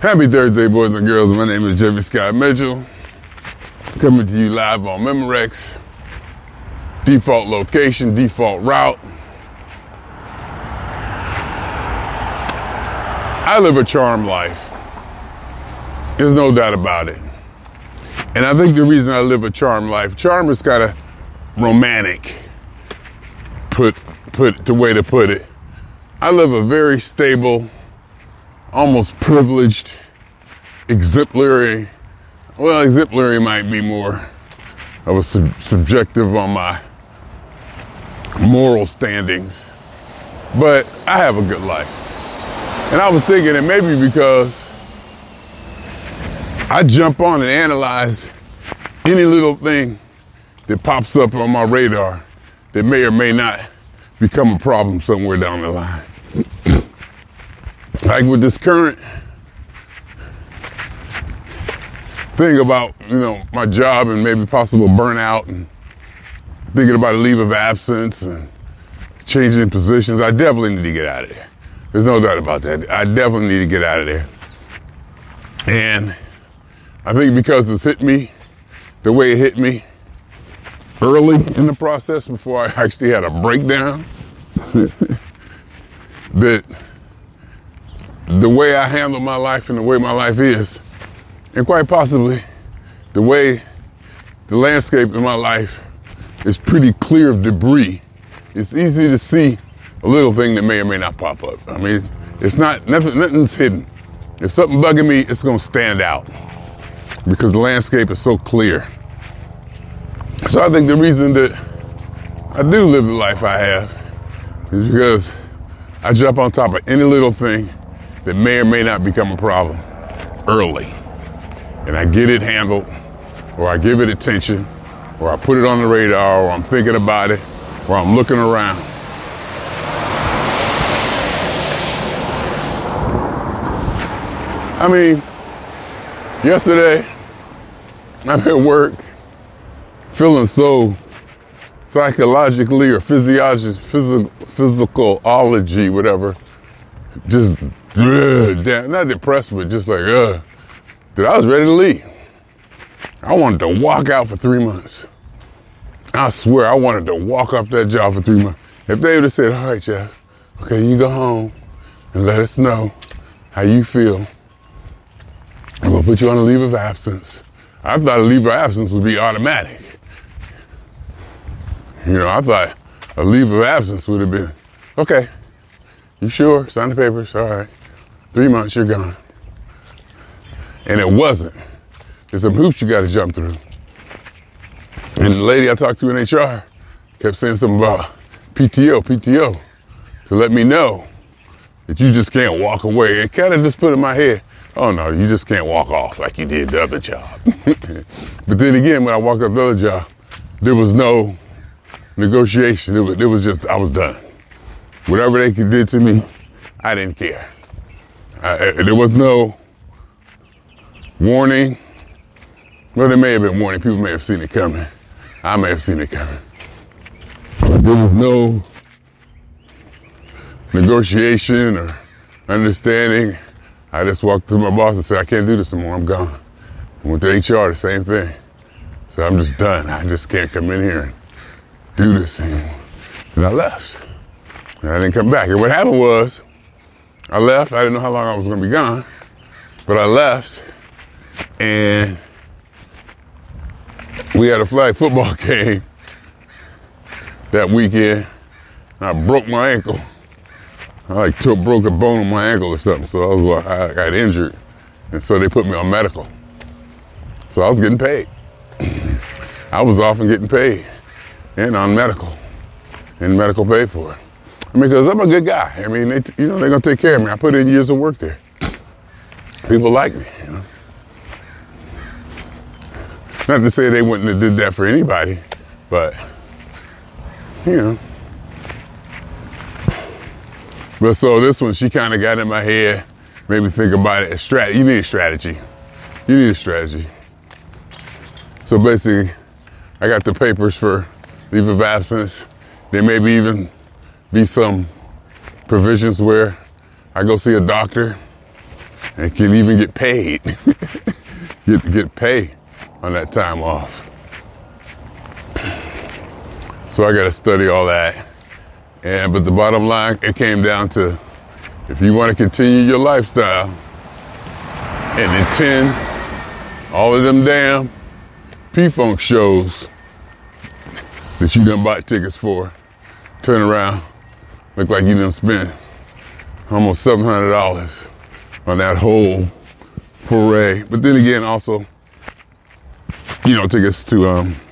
Happy Thursday, boys and girls. My name is Jeffrey Scott Mitchell. Coming to you live on Memorex. Default location, default route. I live a charmed life. There's no doubt about it. And I think the reason I live a charmed life, charm is kind of romantic, put the way to put it. I live a very stable, almost privileged, exemplary might be more of a subjective on my moral standings, but I have a good life. And I was thinking that maybe because I jump on and analyze any little thing that pops up on my radar that may or may not become a problem somewhere down the line. Like with this current thing about, my job and maybe possible burnout and thinking about a leave of absence and changing positions, I definitely need to get out of there. There's no doubt about that. I definitely need to get out of there. And I think because it's hit me the way it hit me early in the process before I actually had a breakdown, that the way I handle my life and the way my life is, and quite possibly the way the landscape in my life is pretty clear of debris, it's easy to see a little thing that may or may not pop up. I mean, it's not, nothing's hidden. If something bugging me, it's gonna stand out because the landscape is so clear. So I think the reason that I do live the life I have is because I jump on top of any little thing that may or may not become a problem early. And I get it handled, or I give it attention, or I put it on the radar, or I'm thinking about it, or I'm looking around. I mean, yesterday, I'm at work feeling so psychologically or physicalology, whatever, just not depressed, but just like, that I was ready to leave. I wanted to walk out for 3 months. I swear I wanted to walk off that job for 3 months. If they would have said, all right, Jeff, okay, you go home and let us know how you feel. And we'll put you on a leave of absence. I thought a leave of absence would be automatic. I thought a leave of absence would have been, okay, you sure? Sign the papers, all right. 3 months, you're gone. And it wasn't. There's some hoops you got to jump through. And the lady I talked to in HR kept saying something about PTO, to let me know that you just can't walk away. It kind of just put in my head, oh no, you just can't walk off like you did the other job. But then again, when I walked up the other job, there was no negotiation. It was just, I was done. Whatever they did to me, I didn't care. There was no warning. Well, there may have been warning. People may have seen it coming. I may have seen it coming. There was no negotiation or understanding. I just walked to my boss and said, I can't do this anymore. I'm gone. I went to HR, the same thing. So I'm just done. I just can't come in here and do this anymore. And I left. And I didn't come back. And what happened was, I left. I didn't know how long I was going to be gone. But I left. And we had a flag football game that weekend. I broke my ankle. I broke a bone in my ankle or something. So I got injured. And so they put me on medical. So I was getting paid. I was off and getting paid. And on medical. And medical paid for it. I mean, because I'm a good guy. I mean, they're going to take care of me. I put in years of work there. People like me, Not to say they wouldn't have did that for anybody, but, But so this one, she kind of got in my head, made me think about it. You need a strategy. You need a strategy. So basically, I got the papers for leave of absence. There may even be some provisions where I go see a doctor and can even get paid. get pay on that time off. So I got to study all that. But the bottom line, it came down to, if you want to continue your lifestyle and attend all of them damn P-Funk shows that you done bought tickets for, turn around, look like you done spent almost $700 on that whole foray. But then again, also, tickets to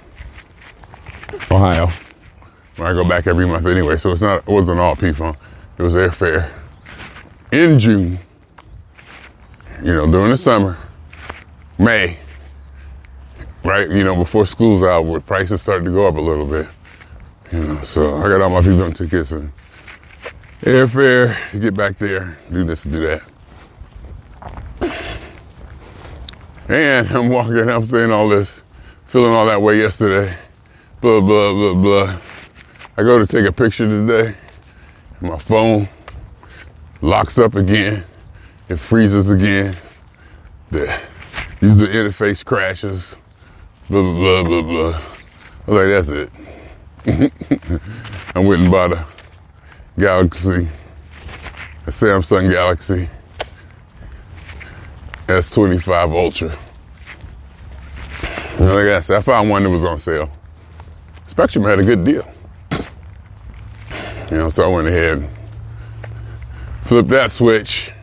Ohio, where I go back every month anyway. So it wasn't all P-Funk. It was airfare in June, during the summer, May, right? Before school's out, where prices started to go up a little bit. So I got all my P-Funk tickets and airfare to get back there, do this and do that. And I'm saying all this, feeling all that way yesterday, blah, blah, blah, blah. I go to take a picture today, and my phone locks up again, it freezes again, the user interface crashes, blah, blah, blah, blah, blah. I was like, that's it. I went and bought a Samsung Galaxy S25 Ultra. Like I said, I found one that was on sale. Spectrum had a good deal. So I went ahead and flipped that switch.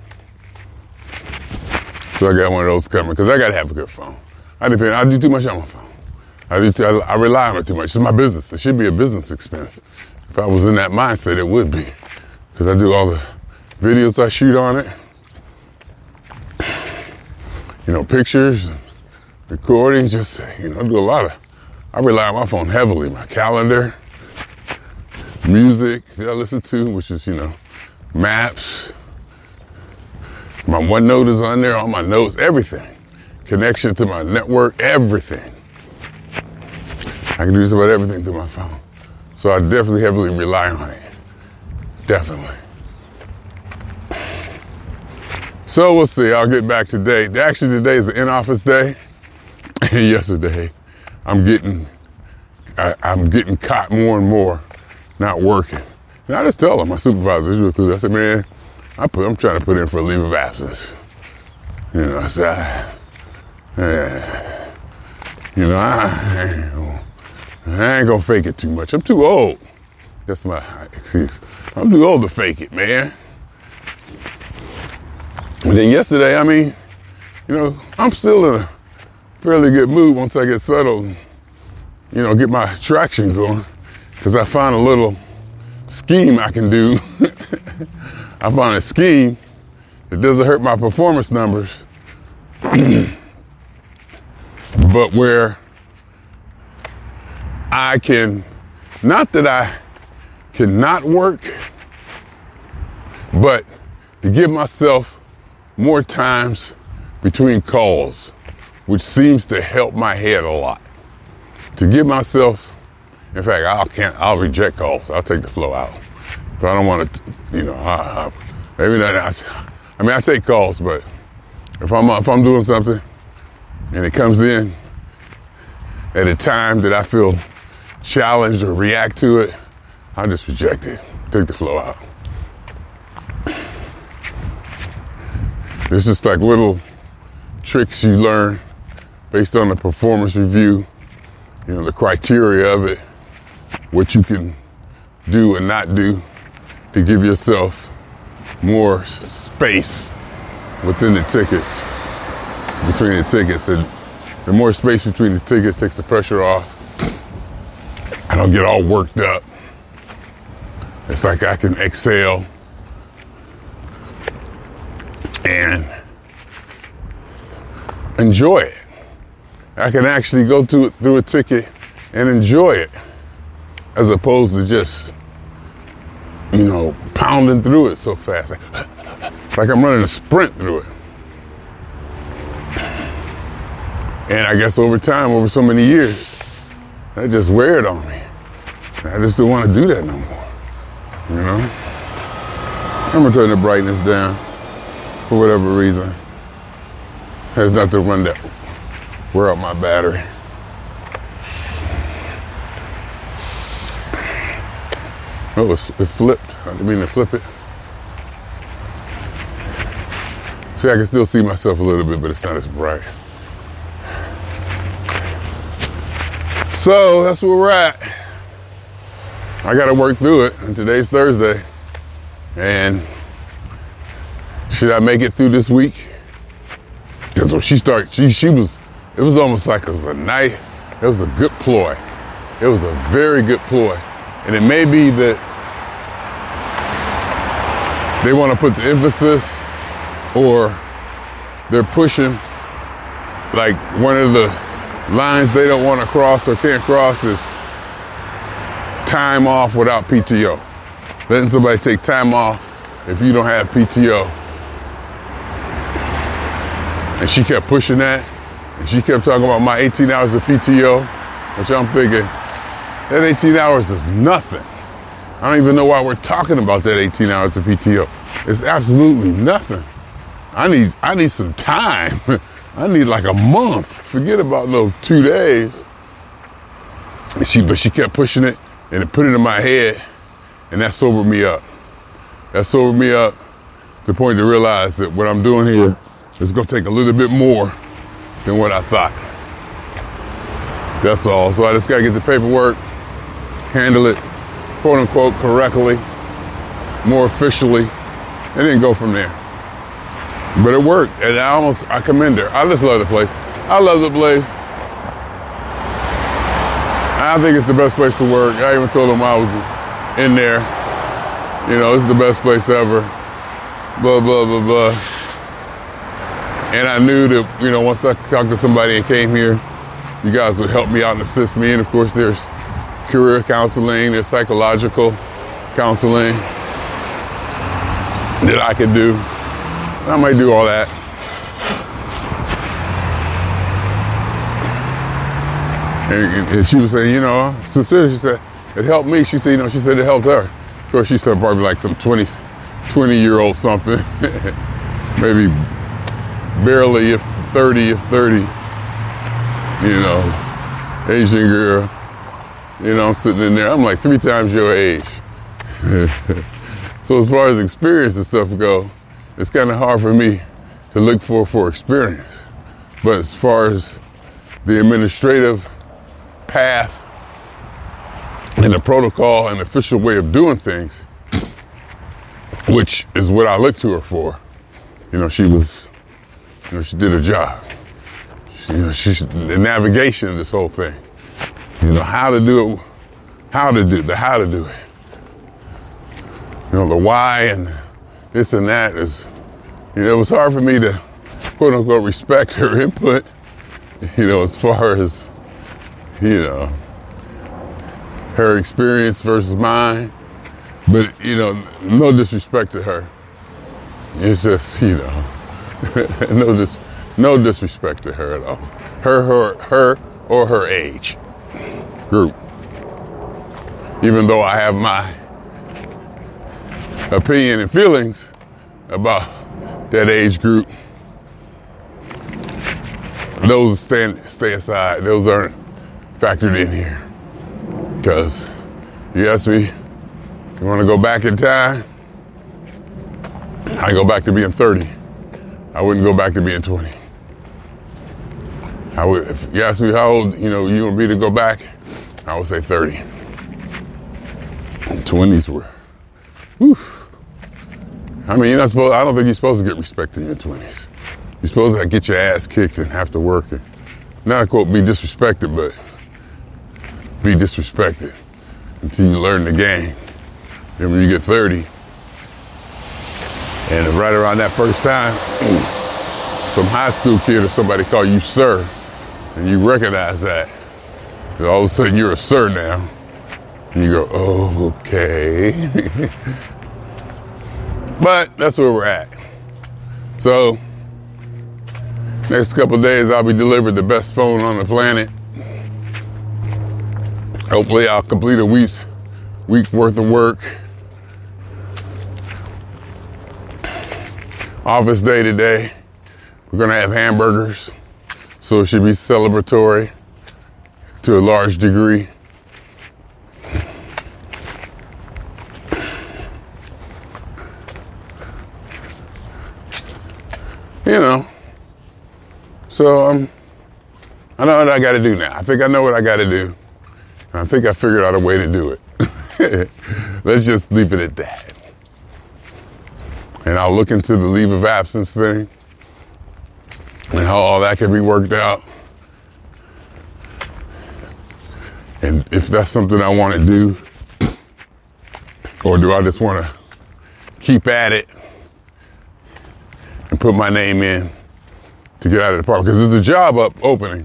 So I got one of those coming, because I got to have a good phone. I do too much on my phone. I rely on it too much. It's my business. It should be a business expense. If I was in that mindset, it would be. Because I do all the videos I shoot on it. Pictures, recordings, I do a lot I rely on my phone heavily. My calendar, music that I listen to, which is, maps. My OneNote is on there, all my notes, everything. Connection to my network, everything. I can do just about everything through my phone. So I definitely heavily rely on it. Definitely. So we'll see. I'll get back today. Actually, today is the in-office day. And yesterday, I'm getting caught more and more not working. And I just tell them, my supervisor is real cool. I said, man, I'm trying to put in for a leave of absence. I said, I ain't gonna fake it too much. I'm too old. That's my excuse. I'm too old to fake it, man. And then yesterday, I'm still in a fairly good mood once I get settled and, get my traction going. Because I found a little scheme I can do. I found a scheme that doesn't hurt my performance numbers, but where I can, not that I cannot work, but to give myself more times between calls, which seems to help my head a lot. To give myself, in fact, I'll reject calls. I'll take the flow out. If I don't want to, maybe not. I take calls, but if I'm doing something and it comes in at a time that I feel challenged or react to it, I'll just reject it. Take the flow out. It's just like little tricks you learn based on the performance review, the criteria of it, what you can do and not do to give yourself more space within the tickets, between the tickets. And the more space between the tickets takes the pressure off. I don't get all worked up. It's like I can exhale and enjoy it. I can actually go through a ticket and enjoy it, as opposed to just, pounding through it so fast. Like I'm running a sprint through it. And I guess over time, over so many years, that just weared on me. I just don't want to do that no more. I'm gonna turn the brightness down for whatever reason. Has nothing to run that, wear out my battery. Oh, it flipped. I didn't mean to flip it. See, I can still see myself a little bit, but it's not as bright. So that's where we're at. I got to work through it, and today's Thursday. And should I make it through this week? Because when she started, it was almost like it was a night. It was a good ploy. It was a very good ploy. And it may be that they want to put the emphasis, or they're pushing, like one of the lines they don't want to cross or can't cross is time off without PTO. Letting somebody take time off if you don't have PTO. And she kept pushing that. And she kept talking about my 18 hours of PTO, which I'm thinking, that 18 hours is nothing. I don't even know why we're talking about that 18 hours of PTO. It's absolutely nothing. I need some time. I need like a month. Forget about no 2 days. But she kept pushing it, and it put it in my head, and that sobered me up. That sobered me up to the point to realize that what I'm doing here is going to take a little bit more than what I thought. That's all. So I just got to get the paperwork, handle it, quote unquote, correctly, more officially, and then go from there. But it worked, and I commend her. I just love the place. I love the place. I think it's the best place to work. I even told them I was in there. You know, it's the best place ever. Blah, blah, blah, blah. And I knew that, you know, once I talked to somebody and came here, you guys would help me out and assist me. And of course, there's career counseling, there's psychological counseling that I could do. I might do all that. And she was saying, you know, sincerely, she said, it helped me. She said, you know, she said it helped her. Of course, she said probably like some 20-year-old something. Maybe barely, if 30, you know, Asian girl. You know, I'm sitting in there. I'm like 3 times your age. So as far as experience and stuff go, it's kind of hard for me to look for experience. But as far as the administrative path and the protocol and official way of doing things, which is what I looked to her for, you know, she did her job. She's the navigation of this whole thing. You know, how to do it, how to do it. You know, the why and this and that is, you know, it was hard for me to, quote unquote, respect her input, you know, as far as, you know, her experience versus mine. But, you know, no disrespect to her. It's just, you know, no disrespect to her at all. Her or her age group. Even though I have my opinion and feelings about that age group, those stay aside. Those aren't factored in here. Because you ask me, you want to go back in time? I go back to being 30. I wouldn't go back to being 20. I would, if you ask me how old, you know, you want me to go back, I would say 30. And 20s were, whew. I mean, I don't think you're supposed to get respect in your 20s. You're supposed to get your ass kicked and have to work and not, quote, be disrespected, but be disrespected until you learn the game. And when you get 30, and right around that first time, some high school kid or somebody call you sir, and you recognize that, and all of a sudden you're a sir now, and you go, oh, okay. But that's where we're at. So, next couple of days I'll be delivered the best phone on the planet. Hopefully I'll complete a week's worth of work. Office day today. We're going to have hamburgers, so it should be celebratory to a large degree. You know, so I know what I got to do now. I think I know what I got to do. And I think I figured out a way to do it. Let's just leave it at that. And I'll look into the leave of absence thing and how all that can be worked out. And if that's something I want to do, or do I just want to keep at it and put my name in to get out of the department? Because there's a job opening.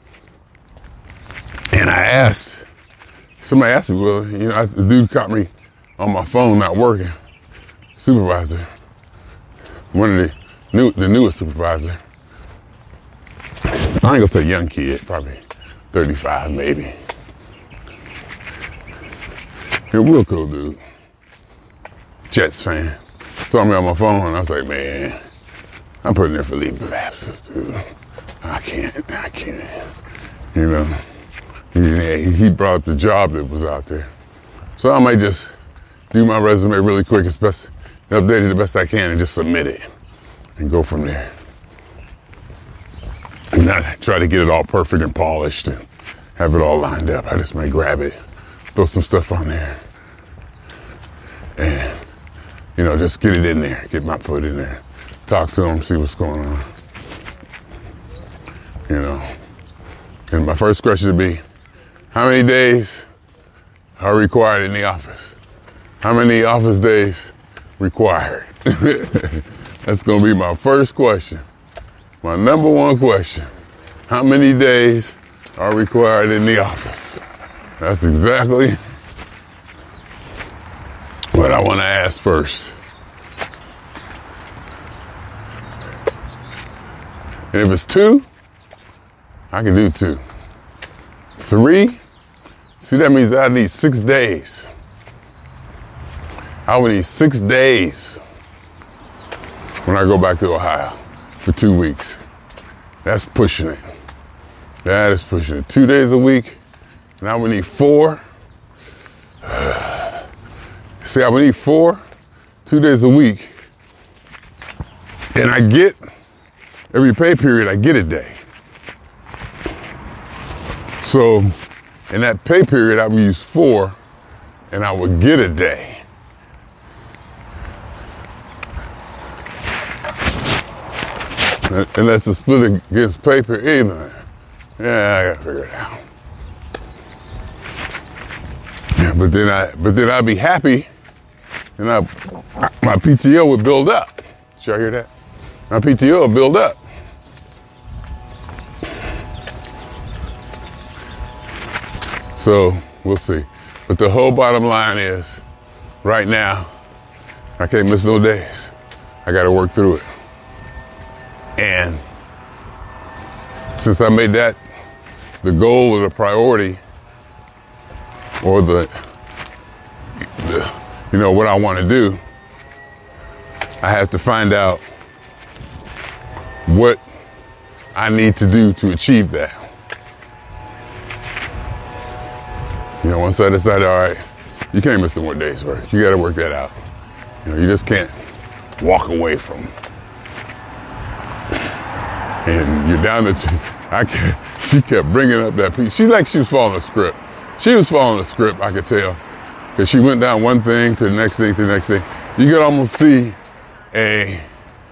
And somebody asked me, well, you know, the dude caught me on my phone not working. Supervisor, one of the newest supervisor. I ain't gonna say young kid, probably 35 maybe. You're a real cool dude. Jets fan. Saw me on my phone and I was like, man, I'm putting there for leave of absence, dude. I can't. You know, he brought up the job that was out there. So I might just do my resume really quick, update it the best I can and just submit it and go from there. And not try to get it all perfect and polished and have it all lined up. I just might grab it, throw some stuff on there, and, you know, just get it in there, get my foot in there, talk to them, see what's going on. You know, and my first question would be, how many days are required in the office? How many office days required? That's gonna be my first question. My number one question. How many days are required in the office? That's exactly what I want to ask first. And if it's 2, I can do 2. 3, see, that means I need 6 days. I would need 6 days when I go back to Ohio for 2 weeks. That's pushing it. That is pushing it. 2 days a week, and I would need 4. See, I would need 4, 2 days a week, and I get, every pay period, I get a day. So, in that pay period, I would use 4, and I would get a day. And that's a split against paper either. Yeah, I gotta figure it out. Yeah, but then I'd be happy, and my PTO would build up. Did y'all hear that? My PTO would build up. So we'll see. But the whole bottom line is, right now, I can't miss no days. I gotta work through it. And since I made that the goal or the priority, or the you know, what I want to do, I have to find out what I need to do to achieve that. You know, once I decided, all right, you can't miss the 1 day's work. You got to work that out. You know, you just can't walk away from. And you're down to, she kept bringing up that piece. She was following the script. She was following the script, I could tell. Because she went down one thing to the next thing to the next thing. You could almost see a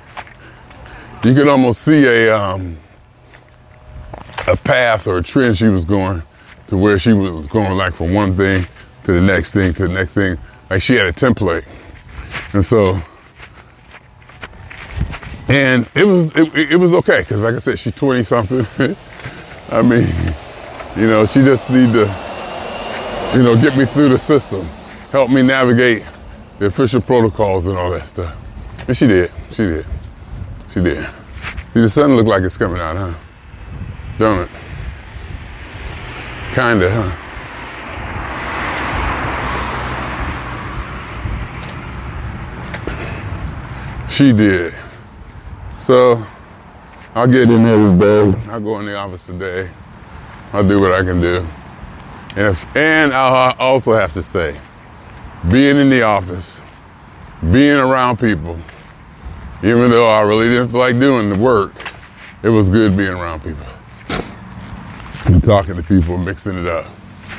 path or a trend she was going to, where she was going like from one thing to the next thing to the next thing. Like she had a template. And so, and it was okay, because like I said, she's 20 something. I mean, you know, she just need to, you know, get me through the system, help me navigate the official protocols and all that stuff. And she did. See, the sun look like it's coming out, huh? Don't it? Kinda, huh? She did. So, I'll get in there today. I'll go in the office today. I'll do what I can do. And I'll also have to say, being in the office, being around people, even though I really didn't feel like doing the work, it was good being around people and talking to people, mixing it up.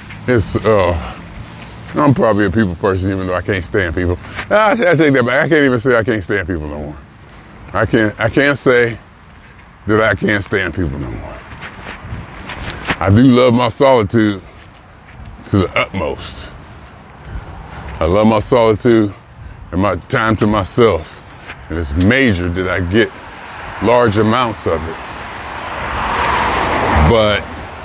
I'm probably a people person, even though I can't stand people. I take that back. I can't even say I can't stand people no more. I can't say that I can't stand people no more. I do love my solitude to the utmost. I love my solitude and my time to myself. And it's major that I get large amounts of it. But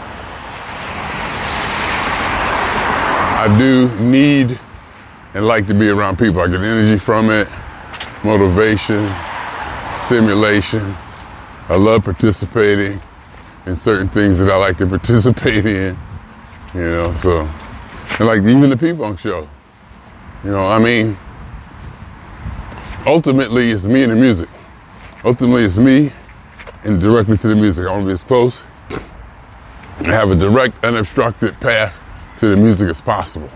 I do need and like to be around people. I get energy from it, motivation, stimulation. I love participating in certain things that I like to participate in, so. And like even the P-Funk show, ultimately it's me and the music. Ultimately it's me and directly to the music. I want to be as close and have a direct, unobstructed path to the music as possible.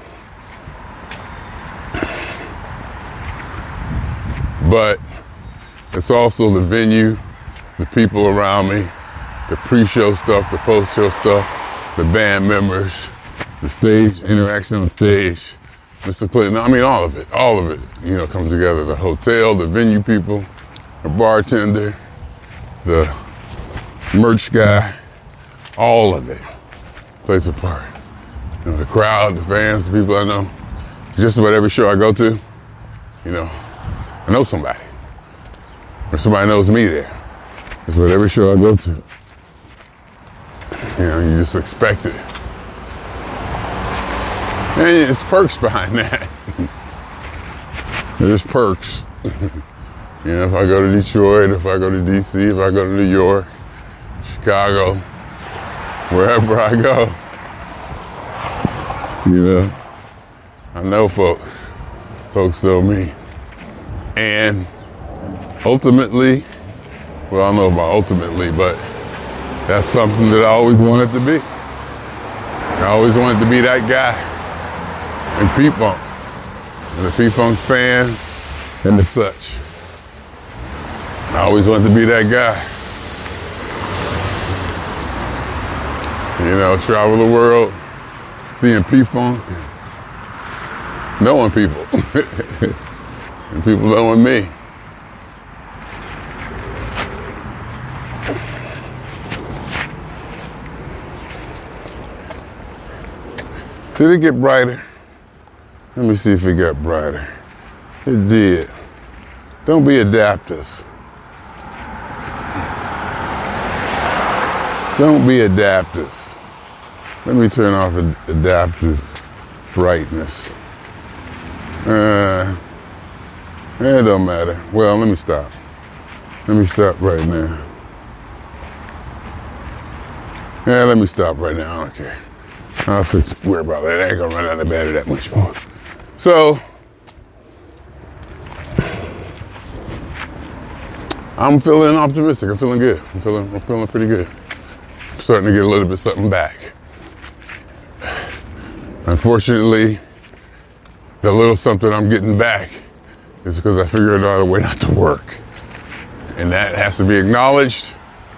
But it's also the venue, the people around me, the pre-show stuff, the post-show stuff, the band members, the stage, interaction on stage, Mr. Clinton, all of it, comes together. The hotel, the venue people, the bartender, the merch guy, all of it plays a part. The crowd, the fans, the people I know. Just about every show I go to, I know somebody. Or somebody knows me there. Just about every show I go to. You just expect it. And there's perks behind that. There's perks. If I go to Detroit, if I go to DC, if I go to New York, Chicago, wherever I go, I know folks. Folks know me. And ultimately, well, I don't know about ultimately, but that's something that I always wanted to be. I always wanted to be that guy in P-Funk, and the P-Funk fan, and the such. I always wanted to be that guy. Travel the world, seeing P-Funk, knowing people, and people knowing me. Did it get brighter? Let me see if it got brighter. It did. Don't be adaptive. Don't be adaptive. Let me turn off adaptive brightness. It don't matter. Well, let me stop. Let me stop right now. Yeah, let me stop right now. I don't care. I'll worry about that. I ain't gonna run out of battery that much more. So, I'm feeling optimistic. I'm feeling good. I'm feeling pretty good. I'm starting to get a little bit something back. Unfortunately, the little something I'm getting back is because I figured out a way not to work. And that has to be acknowledged.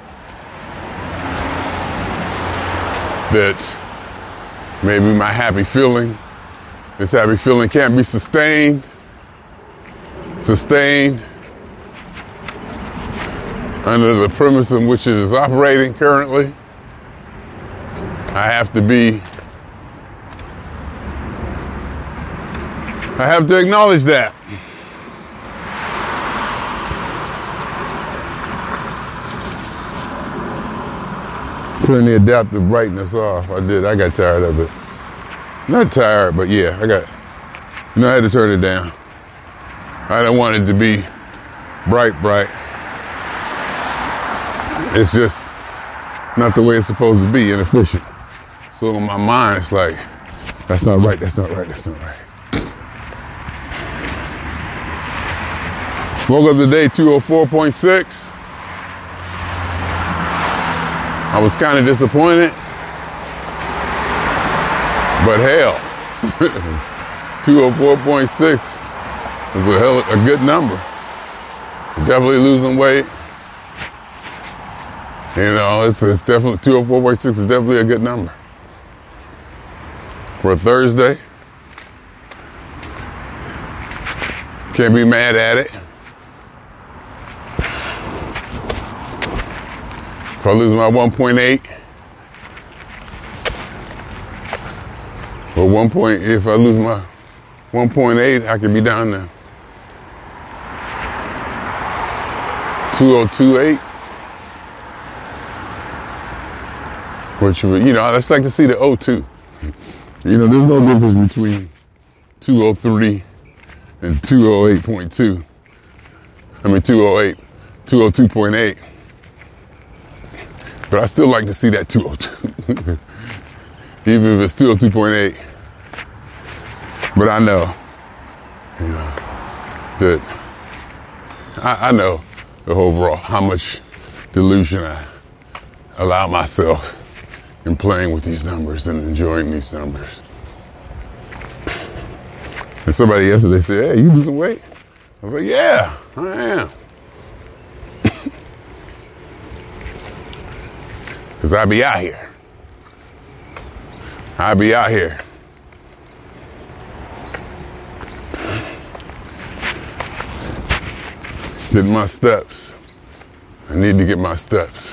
That maybe my happy feeling, this happy feeling can't be sustained under the premise in which it is operating currently. I have to acknowledge that. Turn the adaptive brightness off. I did. I got tired of it. Not tired, but yeah, I had to turn it down. I didn't want it to be bright. It's just not the way it's supposed to be, inefficient. So in my mind, it's like, that's not right. Woke up today, 204.6. I was kind of disappointed, but hell, 204.6 is a good number. Definitely losing weight. You know, it's definitely 204.6 is definitely a good number for a Thursday. Can't be mad at it. If I lose my 1.8, or if I lose my 1.8, I could be down to 202.8. Which would, you know, I just like to see the 02. You know, there's no difference between 203 and 208.2. I mean, 202.8. But I still like to see that 202. Even if it's 202.8. But I know, you know, that I know the overall how much delusion I allow myself in playing with these numbers and enjoying these numbers. And somebody yesterday said, "Hey, you losing weight?" I was like, "Yeah, I am." Because I be out here. I be out here. Getting my steps. I need to get my steps.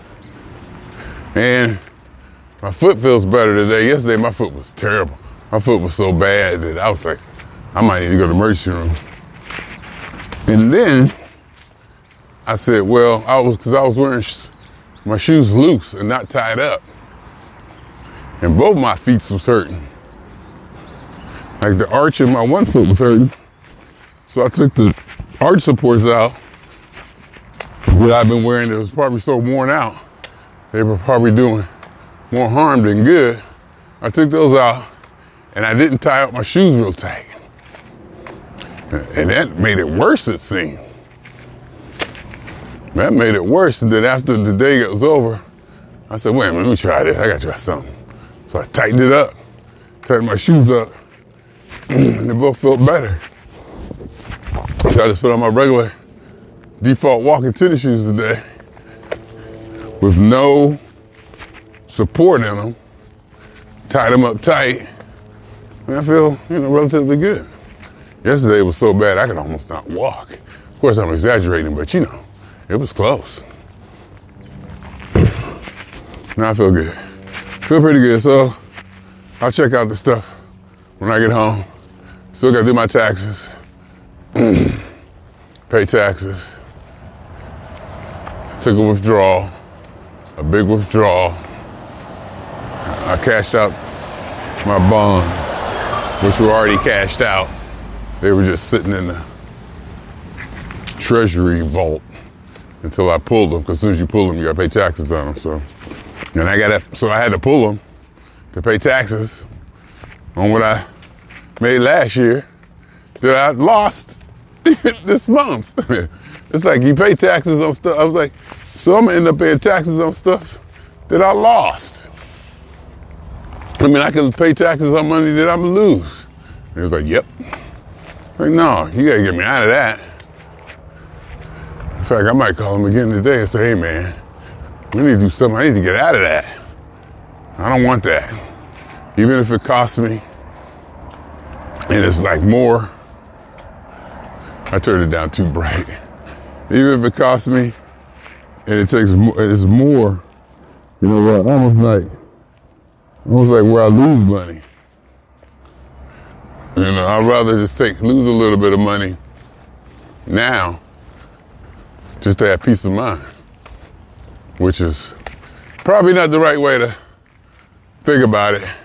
And my foot feels better today. Yesterday, my foot was terrible. My foot was so bad that I was like, I might need to go to the emergency room. And then I said, well, because I was wearing my shoes loose and not tied up. And both my feet was hurting. Like the arch of my one foot was hurting. So I took the arch supports out that I've been wearing that was probably so worn out. They were probably doing more harm than good. I took those out and I didn't tie up my shoes real tight. And that made it worse, it seemed. That made it worse. And then after the day was over, I said, wait a minute, let me try this. I got to try something. So I tightened it up, tightened my shoes up, and they both felt better. So I just put on my regular default walking tennis shoes today with no support in them, tied them up tight, and I feel, you know, relatively good. Yesterday was so bad I could almost not walk. Of course, I'm exaggerating, but you know, it was close. Now I feel good. Feel pretty good, so I'll check out the stuff when I get home. Still gotta do my taxes. Pay taxes. Took a withdrawal, a big withdrawal. I cashed out my bonds, which were already cashed out. They were just sitting in the treasury vault until I pulled them, because as soon as you pull them, you gotta pay taxes on them. So I had to pull them to pay taxes on what I made last year that I lost this month. It's like you pay taxes on stuff. I was like, so I'm gonna end up paying taxes on stuff that I lost. I mean, I could pay taxes on money that I'm gonna lose. And he was like, yep. Like, no, you gotta get me out of that. In fact, I might call him again today and say, hey man, we need to do something. I need to get out of that. I don't want that. Even if it costs me, and it's like more, I turned it down too bright. Even if it costs me, and it takes more, it's more, you know what, almost like where I lose money. You know, I'd rather just lose a little bit of money now, just to have peace of mind, which is probably not the right way to think about it.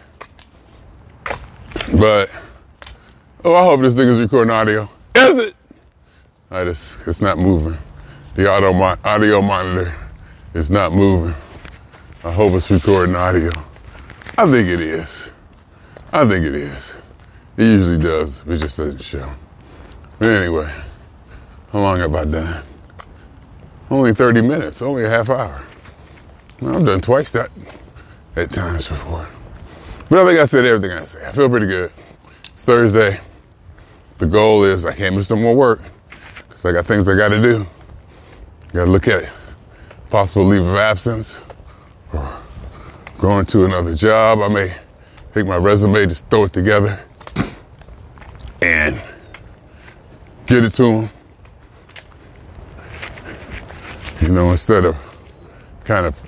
But, I hope this thing is recording audio. Is it? It's not moving. The audio monitor is not moving. I hope it's recording audio. I think it is. It usually does. It just doesn't show. But anyway, how long have I done? Only 30 minutes, only a half hour. I've done twice that at times before. But I think I said everything I say. I feel pretty good. It's Thursday. The goal is I can't miss no more work because I got things I got to do. Got to look at it. Possible leave of absence or going to another job. I may take my resume, just throw it together and get it to them. You know, instead of kind of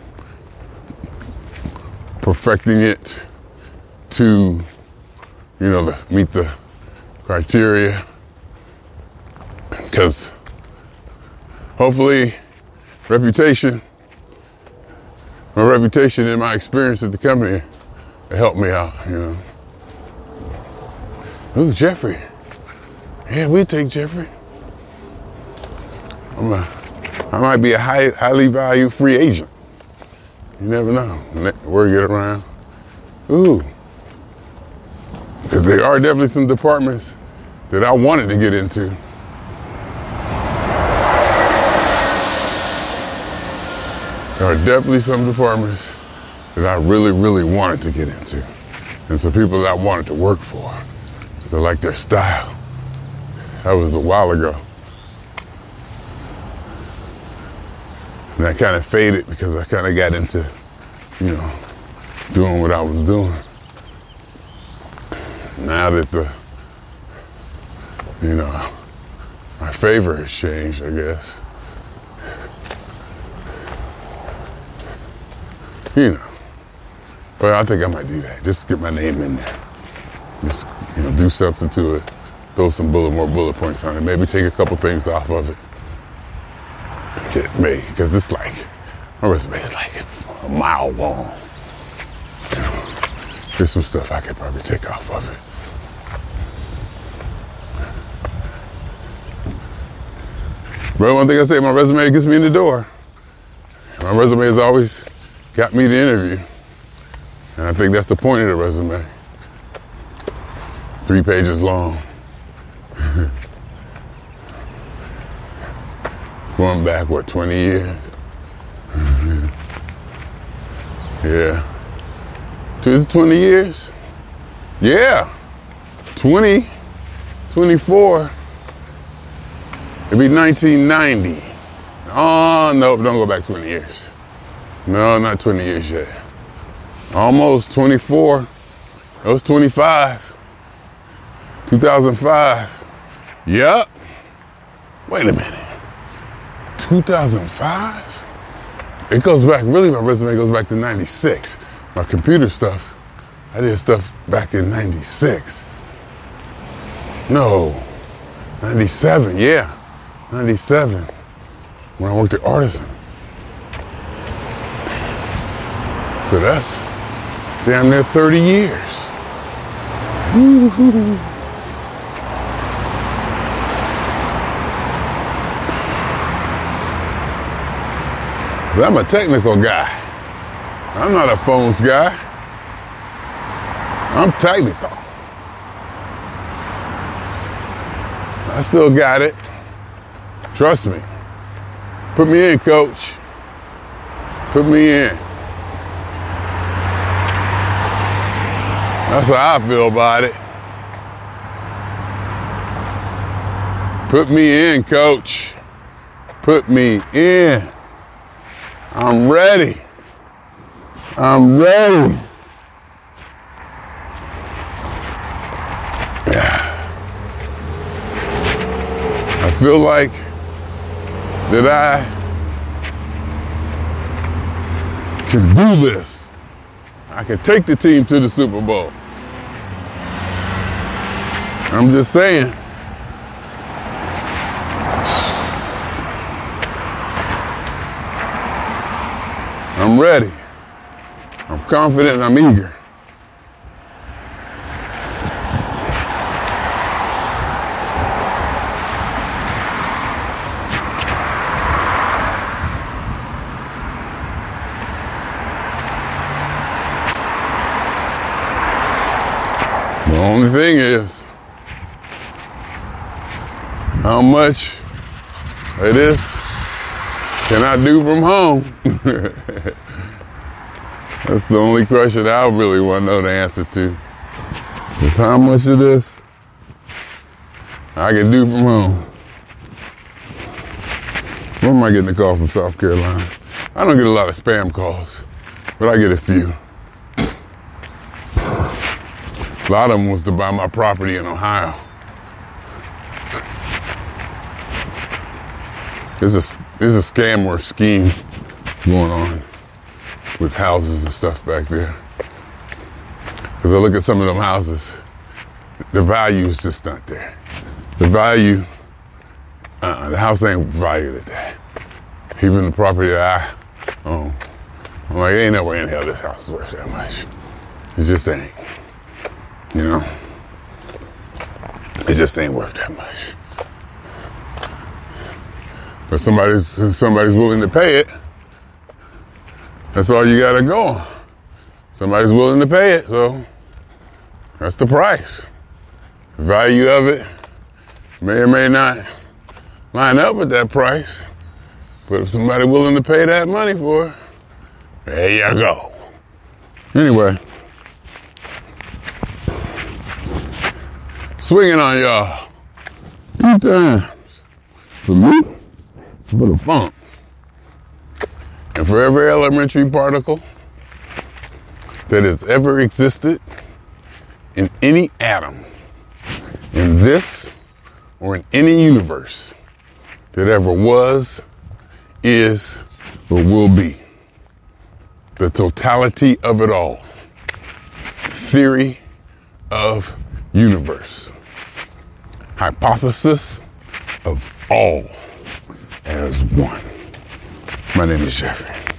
perfecting it to, you know, to meet the criteria. Because hopefully my reputation and my experience at the company will help me out, you know. Ooh, Jeffrey. Yeah, we'll take Jeffrey. I might be a highly valued free agent. You never know. Word get around. Ooh. Because there are definitely some departments that I wanted to get into. There are definitely some departments that I really, really wanted to get into. And some people that I wanted to work for. So I like their style. That was a while ago. And I kind of faded because I kind of got into, you know, doing what I was doing. Now that my favor has changed, I guess. You know, but I think I might do that. Just get my name in there. Just, you know, do something to it. Throw some more bullet points on it. Maybe take a couple things off of it. Get me, because it's like, my resume is like a mile long. You know, there's some stuff I could probably take off of it. But one thing I say, my resume gets me in the door. My resume has always got me the interview. And I think that's the point of the resume. 3 pages long. Going back, 20 years? Yeah. Is it 20 years? Yeah. 20, 24. It'd be 1990. Oh, nope, don't go back 20 years. No, not 20 years yet. Almost 24. It was 25. 2005. Yep. Wait a minute. 2005? It goes back, really my resume goes back to 96. My computer stuff, I did stuff back in 96. No, 97, yeah. 97, when I worked at Artisan. So that's damn near 30 years. Woo-hoo. I'm a technical guy. I'm not a phones guy. I'm technical. I still got it. Trust me. Put me in, coach. Put me in. That's how I feel about it. Put me in, coach. Put me in. I'm ready. I'm ready. Yeah. I feel like that I can do this. I can take the team to the Super Bowl. I'm just saying. I'm ready. I'm confident and I'm eager. The only thing is how much it is can I do from home? That's the only question I really want to know the answer to. Is how much of this I can do from home? When am I getting a call from South Carolina? I don't get a lot of spam calls, but I get a few. A lot of them was to buy my property in Ohio. There's a scam or scheme going on with houses and stuff back there. Because I look at some of them houses, the value is just not there. The value, the house ain't valued at that. Even the property that I own, I'm like, ain't no way in hell this house is worth that much. It just ain't. You know? It just ain't worth that much. But somebody's willing to pay it. That's all you gotta go on. Somebody's willing to pay it, so that's the price. The value of it may or may not line up with that price, but if somebody's willing to pay that money for it, there you go. Anyway, swinging on y'all 2 times for me, for the funk. And for every elementary particle that has ever existed in any atom, in this or in any universe that ever was, is, or will be. The totality of it all. Theory of universe. Hypothesis of all as one. My name is Jeffrey.